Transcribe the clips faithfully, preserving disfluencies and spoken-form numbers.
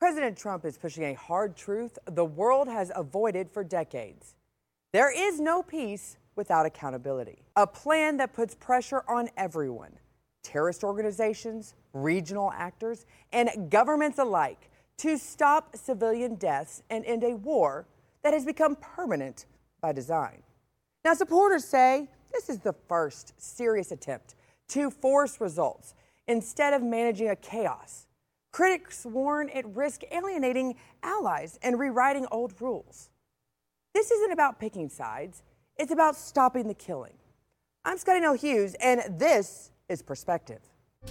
President Trump is pushing a hard truth the world has avoided for decades. There is no peace without accountability. A plan that puts pressure on everyone, terrorist organizations, regional actors, and governments alike, to stop civilian deaths and end a war that has become permanent by design. Now, supporters say this is the first serious attempt to force results instead of managing a chaos. Critics warn it risks alienating allies and rewriting old rules. This isn't about picking sides. It's about stopping the killing. I'm Scotty Nell Hughes, and this is Perspective.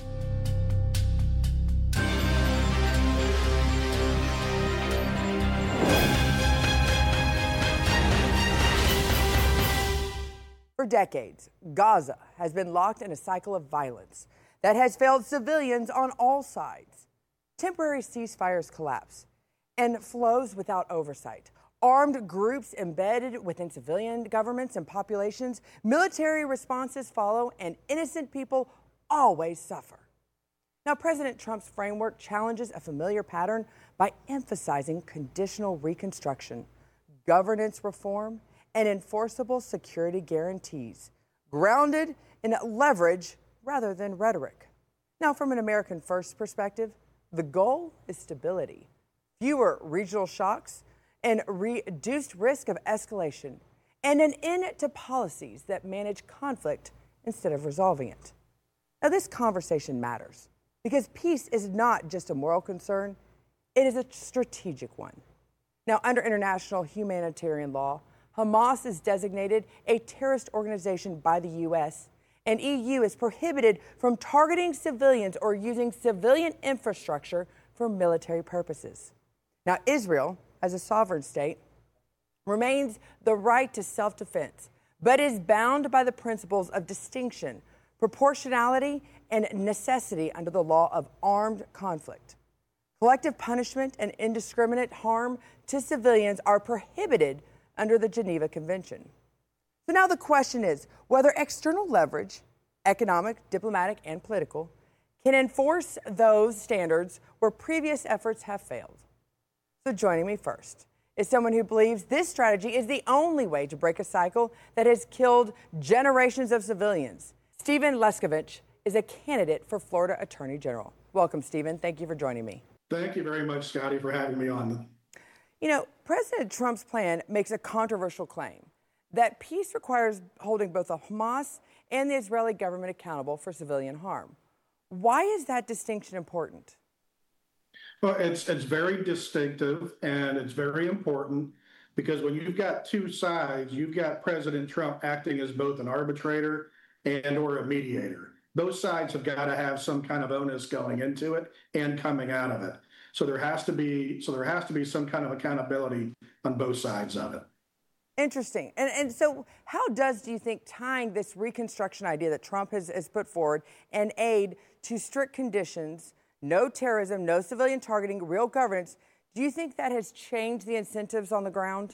For decades, Gaza has been locked in a cycle of violence that has failed civilians on all sides. Temporary ceasefires collapse and flows without oversight. Armed groups embedded within civilian governments and populations, military responses follow, and innocent people always suffer. Now, President Trump's framework challenges a familiar pattern by emphasizing conditional reconstruction, governance reform, and enforceable security guarantees, grounded in leverage rather than rhetoric. Now, from an American First perspective, the goal is stability, fewer regional shocks, and reduced risk of escalation, and an end to policies that manage conflict instead of resolving it. Now, this conversation matters because peace is not just a moral concern, it is a strategic one. Now, under international humanitarian law, Hamas is designated a terrorist organization by the U S, and E U is prohibited from targeting civilians or using civilian infrastructure for military purposes. Now, Israel, as a sovereign state, remains the right to self-defense, but is bound by the principles of distinction, proportionality, and necessity under the law of armed conflict. Collective punishment and indiscriminate harm to civilians are prohibited under the Geneva Convention. So now the question is whether external leverage, economic, diplomatic, and political, can enforce those standards where previous efforts have failed. So joining me first is someone who believes this strategy is the only way to break a cycle that has killed generations of civilians. Stephen Leskovich is a candidate for Florida Attorney General. Welcome, Stephen. Thank you for joining me. Thank you very much, Scotty, for having me on. You know, President Trump's plan makes a controversial claim that peace requires holding both the Hamas and the Israeli government accountable for civilian harm. Why is that distinction important? Well, it's it's very distinctive and it's very important because when you've got two sides, you've got President Trump acting as both an arbitrator and or a mediator. Both sides have got to have some kind of onus going into it and coming out of it. So there has to be so there has to be some kind of accountability on both sides of it. Interesting. And and so how does, do you think, tying this reconstruction idea that Trump has, has put forward and aid to strict conditions, no terrorism, no civilian targeting, real governance, do you think that has changed the incentives on the ground?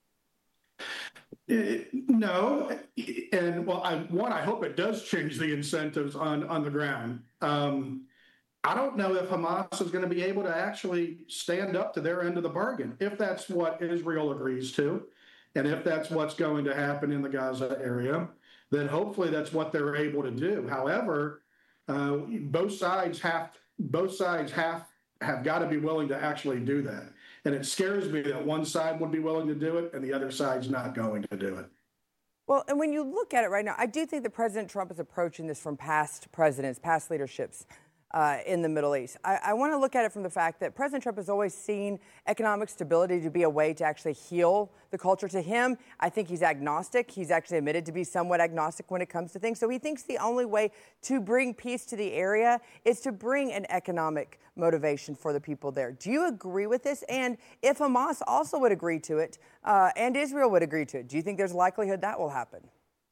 Uh, no. And well, I, one, I hope it does change the incentives on, on the ground. Um, I don't know if Hamas is going to be able to actually stand up to their end of the bargain, if that's what Israel agrees to, and if that's what's going to happen in the Gaza area, then hopefully that's what they're able to do. However, uh, both sides have both sides have have got to be willing to actually do that. And it scares me that one side would be willing to do it and the other side's not going to do it. Well, and when you look at it right now, I do think that President Trump is approaching this from past presidents, past leaderships uh, in the Middle East. I, I want to look at it from the fact that President Trump has always seen economic stability to be a way to actually heal the culture. To him, I think he's agnostic. He's actually admitted to be somewhat agnostic when it comes to things. So he thinks the only way to bring peace to the area is to bring an economic motivation for the people there. Do you agree with this? And if Hamas also would agree to it, uh, and Israel would agree to it, do you think there's likelihood that will happen?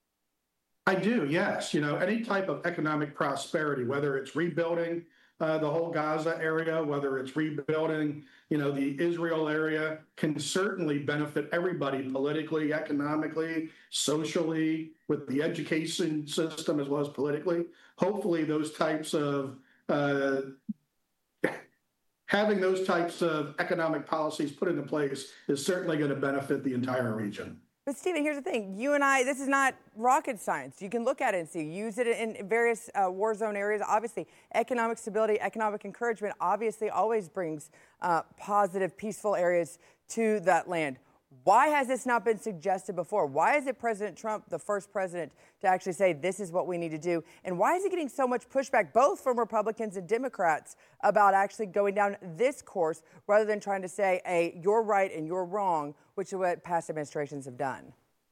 I do, yes. You know, any type of economic prosperity, whether it's rebuilding uh, the whole Gaza area, whether it's rebuilding, you know, the Israel area, can certainly benefit everybody politically, economically, socially, with the education system as well as politically. Hopefully those types of uh, having those types of economic policies put into place is certainly going to benefit the entire region. But Stephen, here's the thing. You and I, this is not rocket science. You can look at it and see. Use it in various uh, war zone areas. Obviously, economic stability, economic encouragement obviously always brings uh, positive, peaceful areas to that land. Why has this not been suggested before? Why is it President Trump, the first president, to actually say this is what we need to do? And why is he getting so much pushback, both from Republicans and Democrats, about actually going down this course rather than trying to say, hey, you're right and you're wrong, which is what past administrations have done?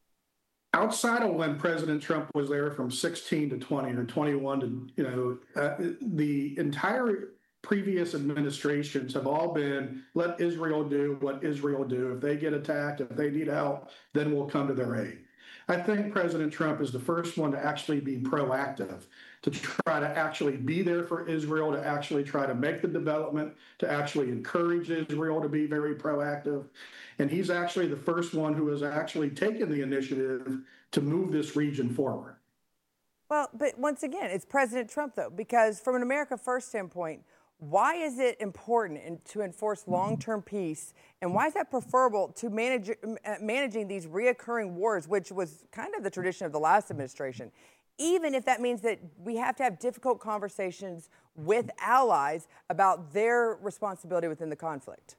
Outside of when President Trump was there from sixteen to twenty or twenty-one to, you know, uh, the entire previous administrations have all been, let Israel do what Israel do. If they get attacked, if they need help, then we'll come to their aid. I think President Trump is the first one to actually be proactive, to try to actually be there for Israel, to actually try to make the development, to actually encourage Israel to be very proactive. And he's actually the first one who has actually taken the initiative to move this region forward. Well, but once again, it's President Trump, though, because from an America First standpoint, why is it important in, to enforce long-term peace, and why is that preferable to manage, uh, managing these reoccurring wars, which was kind of the tradition of the last administration, even if that means that we have to have difficult conversations with allies about their responsibility within the conflict?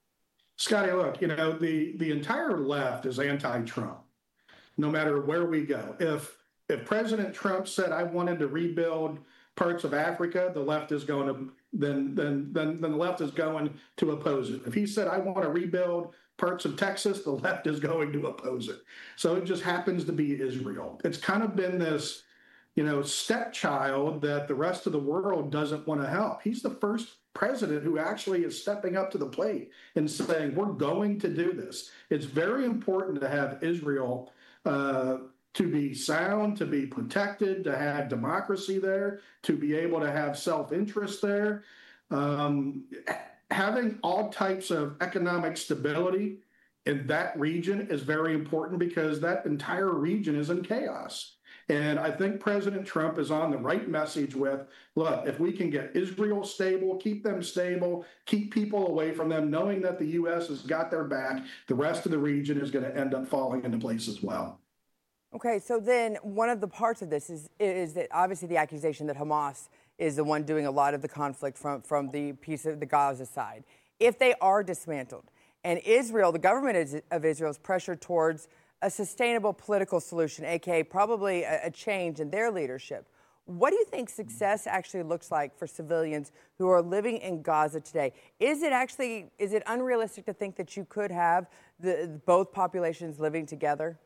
Scotty, look, you know, the, the entire left is anti-Trump, no matter where we go. If, if President Trump said, I wanted to rebuild parts of Africa, the left is going to then then then then the left is going to oppose it. If he said, I want to rebuild parts of Texas, the left is going to oppose it. So it just happens to be Israel. It's kind of been this, you know, stepchild that the rest of the world doesn't want to help. He's the first president who actually is stepping up to the plate and saying, we're going to do this. It's very important to have Israel uh, to be sound, to be protected, to have democracy there, to be able to have self-interest there. Um, having all types of economic stability in that region is very important because that entire region is in chaos. And I think President Trump is on the right message with, look, if we can get Israel stable, keep them stable, keep people away from them, knowing that the U S has got their back, the rest of the region is going to end up falling into place as well. Okay, so then one of the parts of this is is that obviously the accusation that Hamas is the one doing a lot of the conflict from, from the piece of the Gaza side. If they are dismantled, and Israel, the government is, of Israel, is pressured towards a sustainable political solution, aka probably a, a change in their leadership, what do you think success actually looks like for civilians who are living in Gaza today? Is it actually, is it unrealistic to think that you could have the, both populations living together?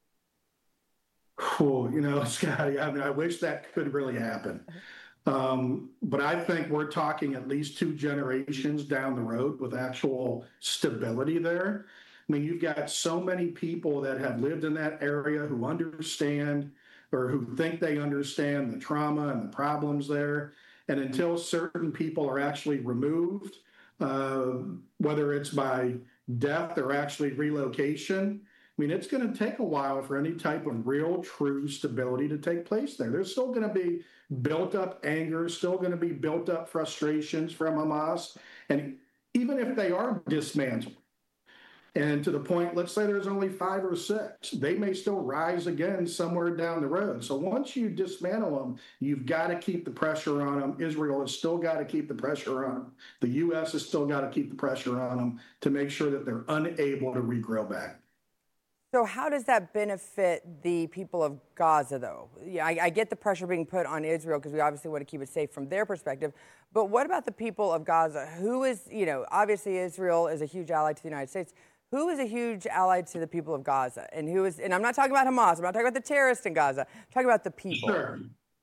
Oh, you know, Scotty, I mean, I wish that could really happen. Um, but I think we're talking at least two generations down the road with actual stability there. I mean, you've got so many people that have lived in that area who understand or who think they understand the trauma and the problems there. And until certain people are actually removed, uh, whether it's by death or actually relocation, I mean, it's going to take a while for any type of real, true stability to take place there. There's still going to be built up anger, still going to be built up frustrations from Hamas. And even if they are dismantled, and to the point, let's say there's only five or six, they may still rise again somewhere down the road. So once you dismantle them, you've got to keep the pressure on them. Israel has still got to keep the pressure on them. The U S has still got to keep the pressure on them to make sure that they're unable to regrow back. So how does that benefit the people of Gaza, though? Yeah, I, I get the pressure being put on Israel because we obviously want to keep it safe from their perspective. But what about the people of Gaza? Who is, you know, obviously Israel is a huge ally to the United States. Who is a huge ally to the people of Gaza? And who is, and I'm not talking about Hamas. I'm not talking about the terrorists in Gaza. I'm talking about the people. Sure.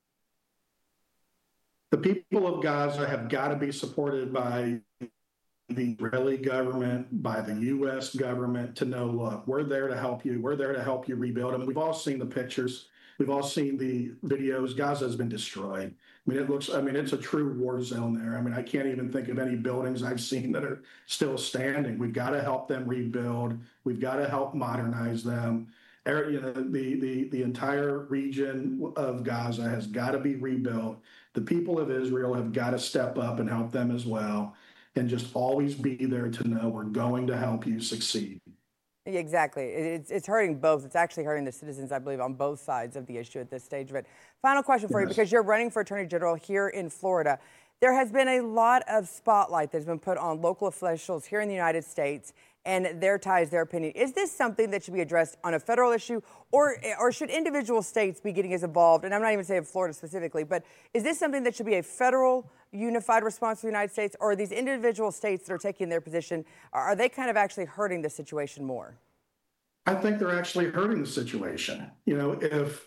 The people of Gaza have got to be supported by the Israeli government, by the U S government to know, look, we're there to help you. We're there to help you rebuild. I mean, we've all seen the pictures. We've all seen the videos. Gaza has been destroyed. I mean, it looks, I mean, it's a true war zone there. I mean, I can't even think of any buildings I've seen that are still standing. We've got to help them rebuild. We've got to help modernize them. You know, the, the, the entire region of Gaza has got to be rebuilt. The people of Israel have got to step up and help them as well. and just always be there to know we're going to help you succeed. Exactly. It's, it's hurting both. It's actually hurting the citizens, I believe, on both sides of the issue at this stage. But final question for yes. you, because you're running for Attorney General here in Florida. There has been a lot of spotlight that's been put on local officials here in the United States and their ties, their opinion. Is this something that should be addressed on a federal issue, or or should individual states be getting as involved? And I'm not even saying Florida specifically, but is this something that should be a federal unified response to the United States, or are these individual states that are taking their position, are they kind of actually hurting the situation more? I think they're actually hurting the situation. You know, if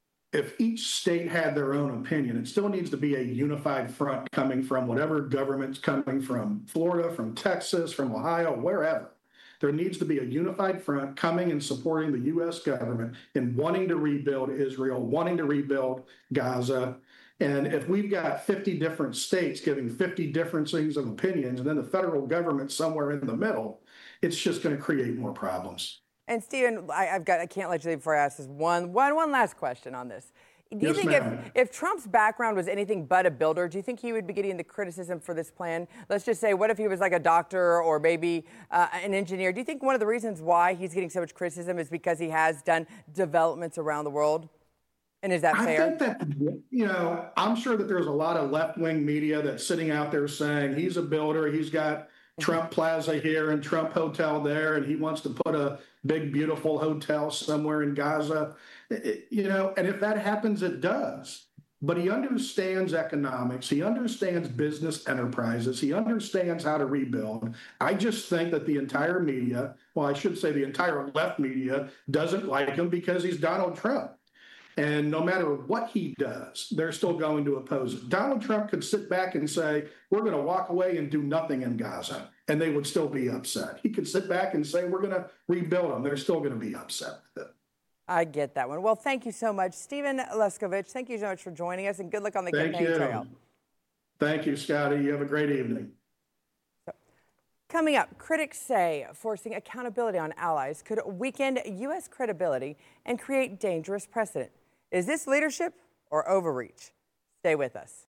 if each state had their own opinion, it still needs to be a unified front coming from whatever government's coming from, Florida, from Texas, from Ohio, wherever. There needs to be a unified front coming and supporting the U S government in wanting to rebuild Israel, wanting to rebuild Gaza. And if we've got fifty different states giving fifty different things of opinions, and then the federal government somewhere in the middle, it's just going to create more problems. And Stephen, I, I've got, I can't let you leave before I ask this one, one, one last question on this. Do you yes, think ma'am. if, if Trump's background was anything but a builder, do you think he would be getting the criticism for this plan? Let's just say, what if he was like a doctor or maybe uh, an engineer? Do you think one of the reasons why he's getting so much criticism is because he has done developments around the world? And is that fair? I think that, you know, I'm sure that there's a lot of left-wing media that's sitting out there saying he's a builder, he's got Trump Plaza here and Trump Hotel there, and he wants to put a big, beautiful hotel somewhere in Gaza. It, you know, and if that happens, it does. But he understands economics. He understands business enterprises. He understands how to rebuild. I just think that the entire media, well, I should say the entire left media, doesn't like him because he's Donald Trump. And no matter what he does, they're still going to oppose it. Donald Trump could sit back and say, we're going to walk away and do nothing in Gaza, and they would still be upset. He could sit back and say, we're going to rebuild them. They're still going to be upset with it. I get that one. Well, thank you so much. Stephen Leskovich, thank you so much for joining us, and good luck on the thank campaign you. trail. Thank you, Scotty. You have a great evening. So, coming up, critics say forcing accountability on allies could weaken U S credibility and create dangerous precedent. Is this leadership or overreach? Stay with us.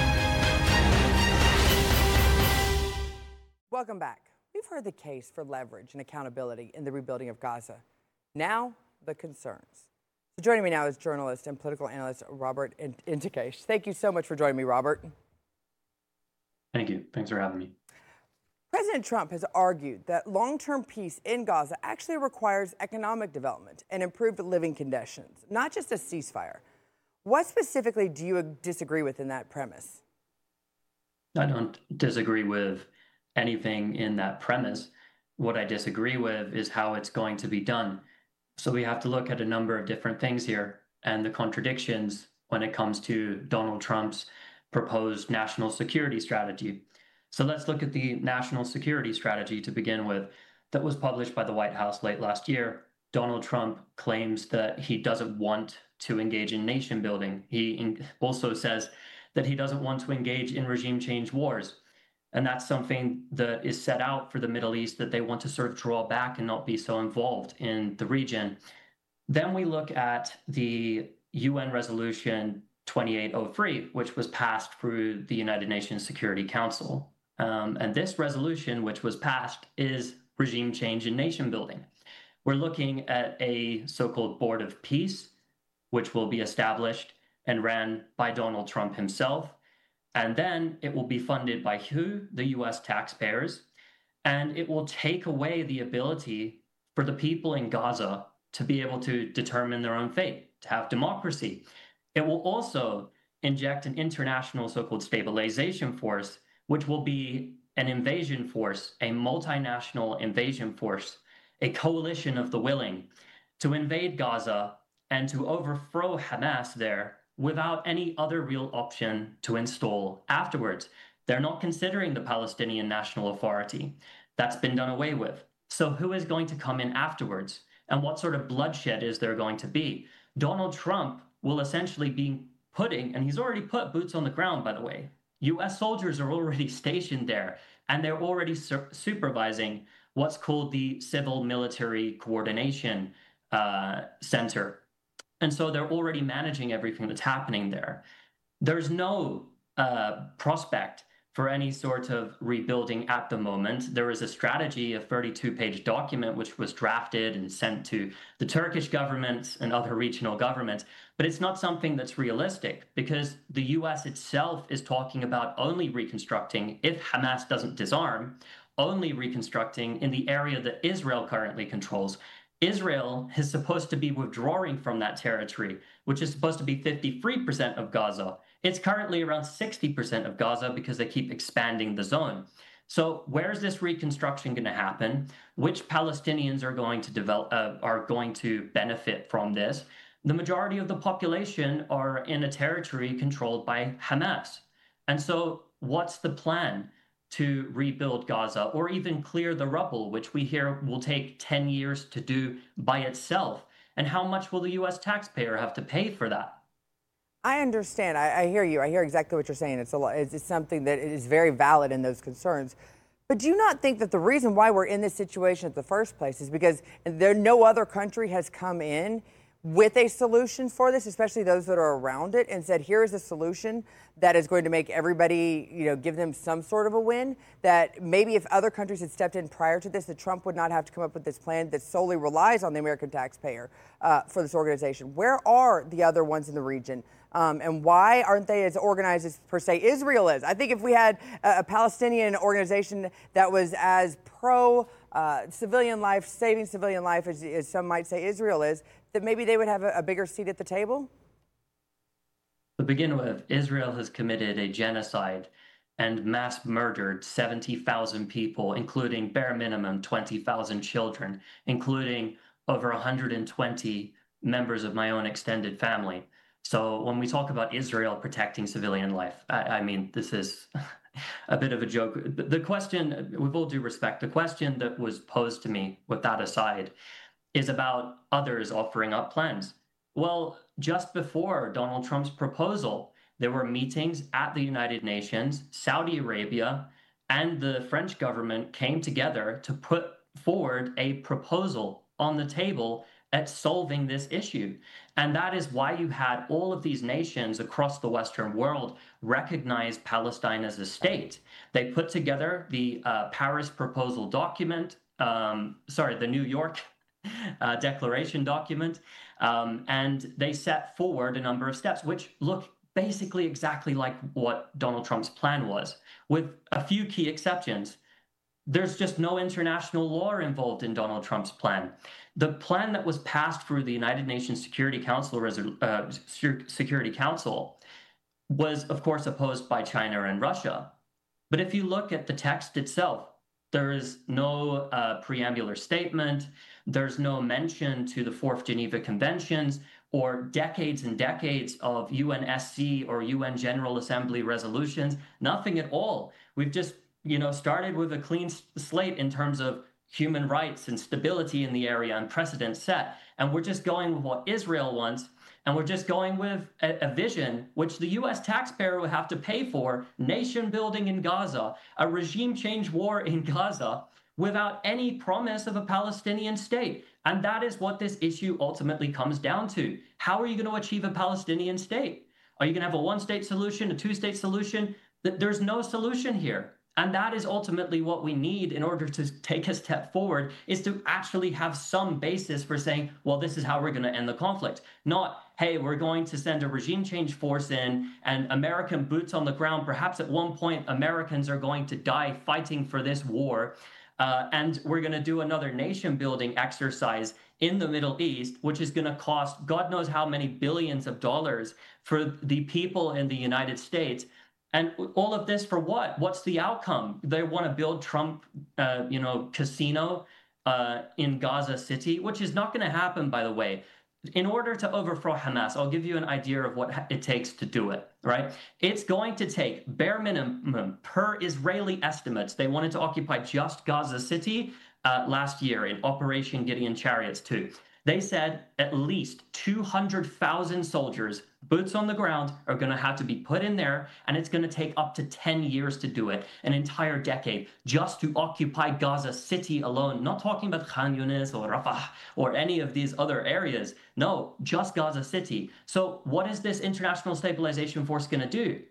Welcome back. We've heard the case for leverage and accountability in the rebuilding of Gaza. Now, the concerns. So joining me now is journalist and political analyst Robert Intakesh. Thank you so much for joining me, Robert. Thank you. Thanks for having me. President Trump has argued that long-term peace in Gaza actually requires economic development and improved living conditions, not just a ceasefire. What specifically do you disagree with in that premise? I don't disagree with anything in that premise. What I disagree with is how it's going to be done. So we have to look at a number of different things here and the contradictions when it comes to Donald Trump's proposed national security strategy. So let's look at the national security strategy to begin with that was published by the White House late last year. Donald Trump claims that he doesn't want to engage in nation building. He also says that he doesn't want to engage in regime change wars. And that's something that is set out for the Middle East, that they want to sort of draw back and not be so involved in the region. Then we look at the U N resolution twenty-eight oh three, which was passed through the United Nations Security Council. Um, and this resolution, which was passed, is regime change and nation building. We're looking at a so-called Board of Peace, which will be established and ran by Donald Trump himself. And then it will be funded by who? The U S taxpayers. And it will take away the ability for the people in Gaza to be able to determine their own fate, to have democracy. It will also inject an international so-called stabilization force, which will be an invasion force, a multinational invasion force, a coalition of the willing to invade Gaza and to overthrow Hamas there without any other real option to install afterwards. They're not considering the Palestinian National Authority. That's been done away with. So who is going to come in afterwards? And what sort of bloodshed is there going to be? Donald Trump will essentially be putting, and he's already put boots on the ground, by the way. U S soldiers are already stationed there, and they're already su- supervising what's called the Civil Military Coordination uh, Center. And so they're already managing everything that's happening there. There's no uh, prospect for any sort of rebuilding at the moment. There is a strategy, a thirty-two page document, which was drafted and sent to the Turkish government and other regional governments. But it's not something that's realistic, because the U S itself is talking about only reconstructing, if Hamas doesn't disarm, only reconstructing in the area that Israel currently controls. Israel is supposed to be withdrawing from that territory, which is supposed to be fifty-three percent of Gaza. It's currently around sixty percent of Gaza because they keep expanding the zone. So where's this reconstruction going to happen? Which Palestinians are going to develop, uh, are going to benefit from this? The majority of the population are in a territory controlled by Hamas. And so what's the plan to rebuild Gaza, or even clear the rubble, which we hear will take ten years to do by itself? And how much will the U S taxpayer have to pay for that? I understand. I, I hear you. I hear exactly what you're saying. It's a lot. It's, it's something that is very valid in those concerns. But do you not think that the reason why we're in this situation in the first place is because there no other country has come in with a solution for this, especially those that are around it, and said, here is a solution that is going to make everybody, you know, give them some sort of a win, that maybe if other countries had stepped in prior to this, that Trump would not have to come up with this plan that solely relies on the American taxpayer uh, for this organization? Where are the other ones in the region? Um, and why aren't they as organized as, per se, Israel is? I think if we had a, a Palestinian organization that was as pro uh, civilian life, saving civilian life, as, as some might say Israel is, that maybe they would have a, a bigger seat at the table? To begin with, Israel has committed a genocide and mass murdered seventy thousand people, including bare minimum twenty thousand children, including over one hundred twenty members of my own extended family. So when we talk about Israel protecting civilian life, I, I mean, this is a bit of a joke. The question, with all due respect, the question that was posed to me, with that aside, is about others offering up plans. Well, just before Donald Trump's proposal, there were meetings at the United Nations. Saudi Arabia and the French government came together to put forward a proposal on the table at solving this issue. And that is why you had all of these nations across the Western world recognize Palestine as a state. They put together the uh, Paris proposal document, um, sorry, the New York uh, Declaration document, um, and they set forward a number of steps which look basically exactly like what Donald Trump's plan was, with a few key exceptions. There's just no international law involved in Donald Trump's plan. The plan that was passed through the United Nations Security Council, uh, Security Council was, of course, opposed by China and Russia. But if you look at the text itself, there is no uh, preambular statement. There's no mention to the Fourth Geneva Conventions or decades and decades of U N S C or U N General Assembly resolutions. Nothing at all. We've just you know, started with a clean slate in terms of human rights and stability in the area and precedent set. And we're just going with what Israel wants. And we're just going with a, a vision which the U S taxpayer will have to pay for, nation building in Gaza, a regime change war in Gaza, without any promise of a Palestinian state. And that is what this issue ultimately comes down to. How are you going to achieve a Palestinian state? Are you going to have a one-state solution, a two-state solution? There's no solution here. And that is ultimately what we need in order to take a step forward, is to actually have some basis for saying, well, this is how we're going to end the conflict. Not, hey, we're going to send a regime change force in and American boots on the ground. Perhaps at one point, Americans are going to die fighting for this war. Uh, and we're going to do another nation building exercise in the Middle East, which is going to cost God knows how many billions of dollars for the people in the United States. And all of this for what? What's the outcome? They want to build Trump, uh, you know, casino uh, in Gaza City, which is not going to happen, by the way. In order to overthrow Hamas, I'll give you an idea of what it takes to do it, right? It's going to take bare minimum per Israeli estimates. They wanted to occupy just Gaza City uh, last year in Operation Gideon Chariots two. They said at least two hundred thousand soldiers, boots on the ground, are going to have to be put in there, and it's going to take up to ten years to do it, an entire decade, just to occupy Gaza City alone. Not talking about Khan Yunis or Rafah or any of these other areas. No, just Gaza City. So what is this international stabilization force going to do?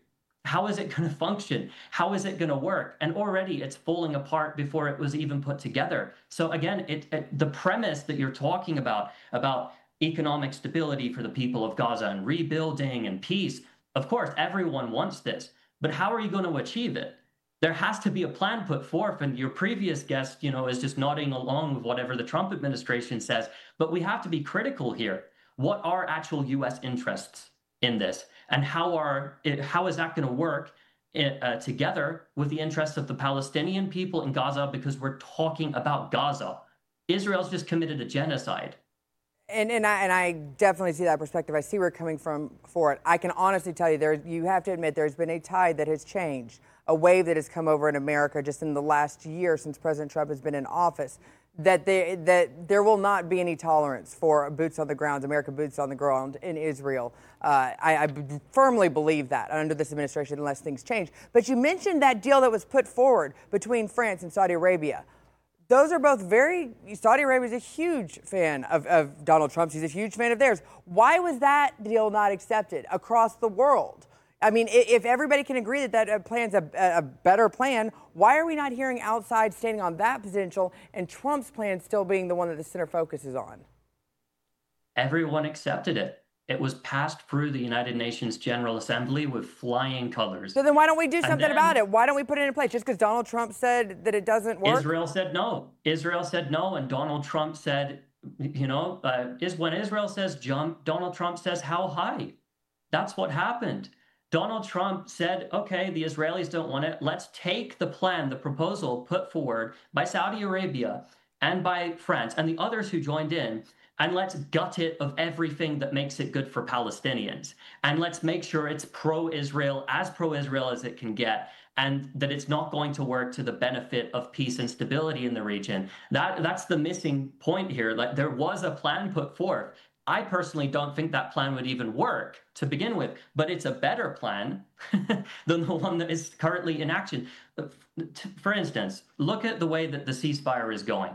how is it going to function? How is it going to work? And already it's falling apart before it was even put together. So again, it, it, the premise that you're talking about, about economic stability for the people of Gaza and rebuilding and peace, of course, everyone wants this. But how are you going to achieve it? There has to be a plan put forth, and your previous guest, you know, is just nodding along with whatever the Trump administration says. But we have to be critical here. What are actual U S interests in this, and how are how is that going to work uh, together with the interests of the Palestinian people in Gaza? Because we're talking about Gaza. Israel's just committed a genocide. And and I and I definitely see that perspective. I see where you're coming from for it. I can honestly tell you, there you have to admit there's been a tide that has changed, a wave that has come over in America just in the last year since President Trump has been in office. That they, that there will not be any tolerance for boots on the ground, American boots on the ground in Israel. Uh, I, I firmly believe that under this administration, unless things change. But you mentioned that deal that was put forward between France and Saudi Arabia. Those are both very, Saudi Arabia is a huge fan of, of Donald Trump's. He's a huge fan of theirs. Why was that deal not accepted across the world? I mean, if everybody can agree that that plan's a, a better plan, why are we not hearing outside standing on that potential and Trump's plan still being the one that the center focus is on? Everyone accepted it. It was passed through the United Nations General Assembly with flying colors. So then why don't we do something then, about it? Why don't we put it in place? Just because Donald Trump said that it doesn't work? Israel said no. Israel said no, and Donald Trump said, you know, uh, is when Israel says jump, Donald Trump says how high. That's what happened. Donald Trump said, okay, the Israelis don't want it. Let's take the plan, the proposal put forward by Saudi Arabia and by France and the others who joined in, and let's gut it of everything that makes it good for Palestinians. And let's make sure it's pro-Israel, as pro-Israel as it can get, and that it's not going to work to the benefit of peace and stability in the region. That, that's the missing point here. Like, there was a plan put forth. I personally don't think that plan would even work to begin with, but it's a better plan than the one that is currently in action. For instance, look at the way that the ceasefire is going.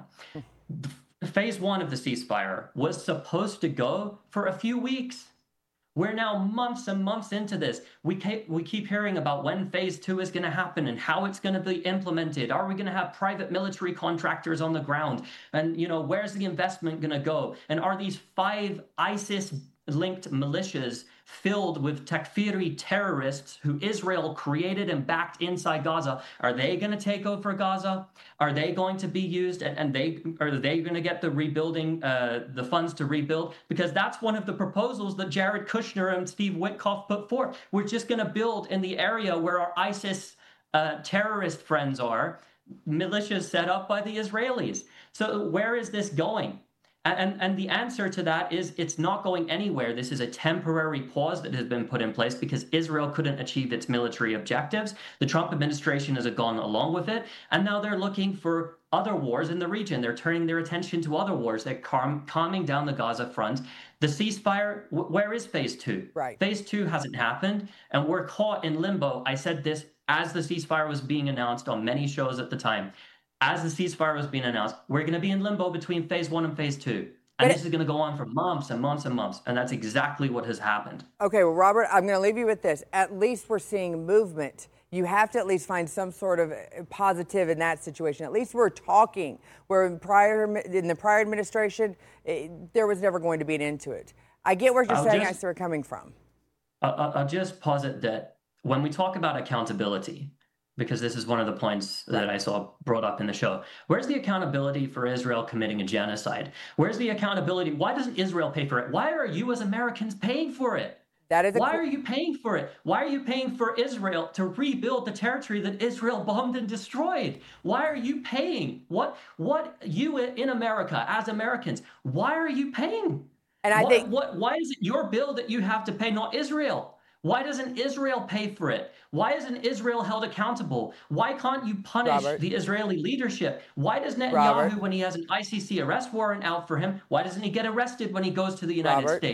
Phase one of the ceasefire was supposed to go for a few weeks. We're now months and months into this. We keep, we keep hearing about when phase two is going to happen and how it's going to be implemented. Are we going to have private military contractors on the ground? And, you know, where's the investment going to go? And are these five ISIS-linked militias filled with Takfiri terrorists who Israel created and backed inside Gaza, are they going to take over Gaza? Are they going to be used, and, and they are they going to get the rebuilding, uh, the funds to rebuild? Because that's one of the proposals that Jared Kushner and Steve Witkoff put forth. We're just going to build in the area where our ISIS uh, terrorist friends are, militias set up by the Israelis. So where is this going? And, and the answer to that is it's not going anywhere. This is a temporary pause that has been put in place because Israel couldn't achieve its military objectives. The Trump administration has gone along with it, and now they're looking for other wars in the region. They're turning their attention to other wars. They're calm, calming down the Gaza front. The ceasefire, where is phase two? Right. Phase two hasn't happened, and we're caught in limbo. I said this as the ceasefire was being announced on many shows at the time. As the ceasefire was being announced, we're going to be in limbo between phase one and phase two. And but this is going to go on for months and months and months. And that's exactly what has happened. Okay, well, Robert, I'm going to leave you with this. At least we're seeing movement. You have to at least find some sort of positive in that situation. At least we're talking. Where in, prior, in the prior administration, it, there was never going to be an end to it. I get where you're I'll saying, just, I see where you're coming from. I'll, I'll just posit that when we talk about accountability, because this is one of the points that I saw brought up in the show. Where's the accountability for Israel committing a genocide? Where's the accountability? Why doesn't Israel pay for it? Why are you as Americans paying for it? That is Why are you paying for it? Why are you paying for Israel to rebuild the territory that Israel bombed and destroyed? Why are you paying? What, what you in America, as Americans, why are you paying? And I what, think what, why is it your bill that you have to pay, not Israel? Why doesn't Israel pay for it? Why isn't Israel held accountable? Why can't you punish Robert. the Israeli leadership? Why does Netanyahu, Robert. when he has an I C C arrest warrant out for him, why doesn't he get arrested when he goes to the United Robert. States?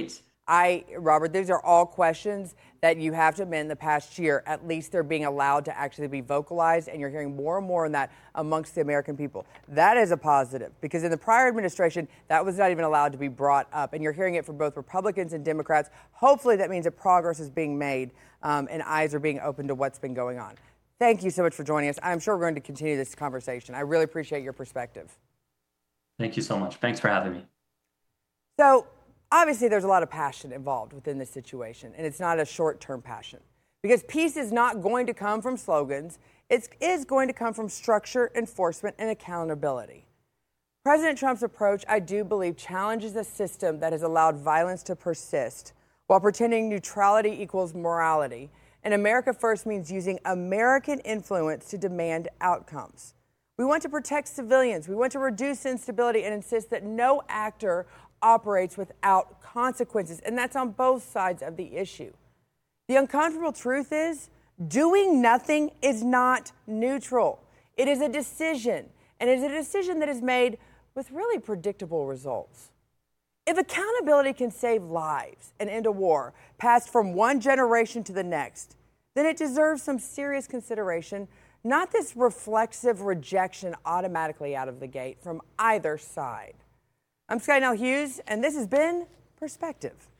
I, Robert, these are all questions that you have to admit in the past year, at least they're being allowed to actually be vocalized, and you're hearing more and more on that amongst the American people. That is a positive, because in the prior administration, that was not even allowed to be brought up, and you're hearing it from both Republicans and Democrats. Hopefully that means that progress is being made um, and eyes are being opened to what's been going on. Thank you so much for joining us. I'm sure we're going to continue this conversation. I really appreciate your perspective. Thank you so much. Thanks for having me. So, obviously, there's a lot of passion involved within this situation, and it's not a short-term passion. Because peace is not going to come from slogans. It is going to come from structure, enforcement, and accountability. President Trump's approach, I do believe, challenges a system that has allowed violence to persist while pretending neutrality equals morality. And America First means using American influence to demand outcomes. We want to protect civilians. We want to reduce instability and insist that no actor operates without consequences, and that's on both sides of the issue. The uncomfortable truth is, doing nothing is not neutral. It is a decision, and it is a decision that is made with really predictable results. If accountability can save lives and end a war passed from one generation to the next, then it deserves some serious consideration, not this reflexive rejection automatically out of the gate from either side. I'm Skynell Hughes, and this has been Perspective.